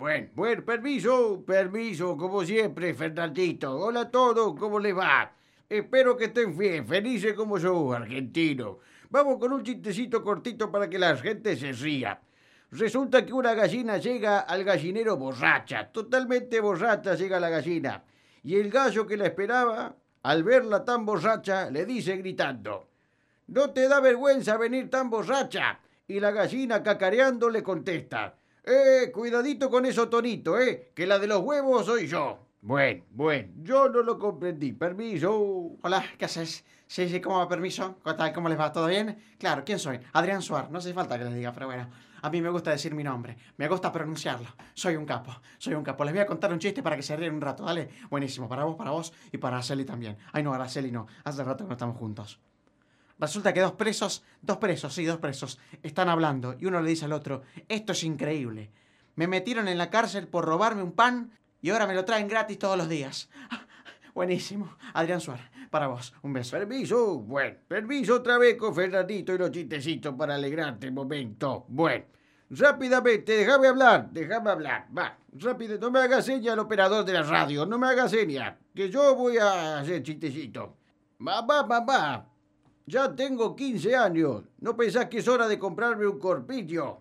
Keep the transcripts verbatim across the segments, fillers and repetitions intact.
Bueno, bueno, permiso, permiso, como siempre, Fernandito. Hola a todos, ¿cómo les va? Espero que estén bien, felices como yo, argentino. Vamos con un chistecito cortito para que la gente se ría. Resulta que una gallina llega al gallinero borracha, totalmente borracha llega la gallina. Y el gallo que la esperaba, al verla tan borracha, le dice gritando: ¿No te da vergüenza venir tan borracha? Y la gallina cacareando le contesta: Eh, cuidadito con eso, Tonito, eh, que la de los huevos soy yo. Bueno, bueno, yo no lo comprendí. Permiso. Hola, ¿qué haces? Sí, sí, ¿cómo va? Permiso. ¿Qué tal? ¿Cómo les va? ¿Todo bien? Claro, ¿quién soy? Adrián Suar. No hace falta que les diga, pero bueno. A mí me gusta decir mi nombre. Me gusta pronunciarlo. Soy un capo. Soy un capo. Les voy a contar un chiste para que se ríen un rato, ¿vale? Buenísimo. Para vos, para vos y para Araceli también. Ay, no, Araceli no. Hace rato que no estamos juntos. Resulta que dos presos, dos presos, sí, dos presos, están hablando y uno le dice al otro: esto es increíble. Me metieron en la cárcel por robarme un pan y ahora me lo traen gratis todos los días. Buenísimo. Adrián Suárez, para vos, un beso. Permiso. Bueno, permiso otra vez con Fernandito y los chistecitos para alegrarte el momento. Bueno, rápidamente, déjame hablar, déjame hablar. Va, rápido, no me hagas seña el operador de la radio, no me hagas seña, que yo voy a hacer chistecito. Mamá, mamá, ya tengo quince años. ¿No pensás que es hora de comprarme un corpiño?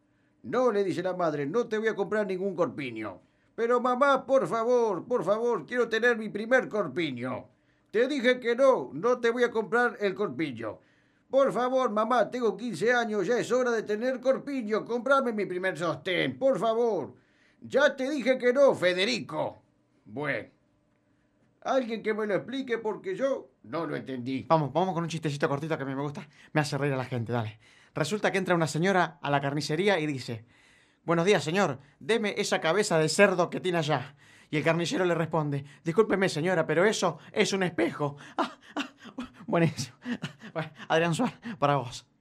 No, le dice la madre, no te voy a comprar ningún corpiño. Pero mamá, por favor, por favor, quiero tener mi primer corpiño. Te dije que no, no te voy a comprar el corpiño. Por favor, mamá, tengo quince años, ya es hora de tener corpiño. Comprarme mi primer sostén, por favor. Ya te dije que no, Federico. Bueno, alguien que me lo explique porque yo no lo entendí. Vamos, vamos con un chistecito cortito que a mí me gusta. Me hace reír a la gente, dale. Resulta que entra una señora a la carnicería y dice: buenos días, señor, deme esa cabeza de cerdo que tiene allá. Y el carnicero le responde: discúlpeme, señora, pero eso es un espejo. Ah, ah, buenísimo. Bueno, Adrián Suárez, para vos.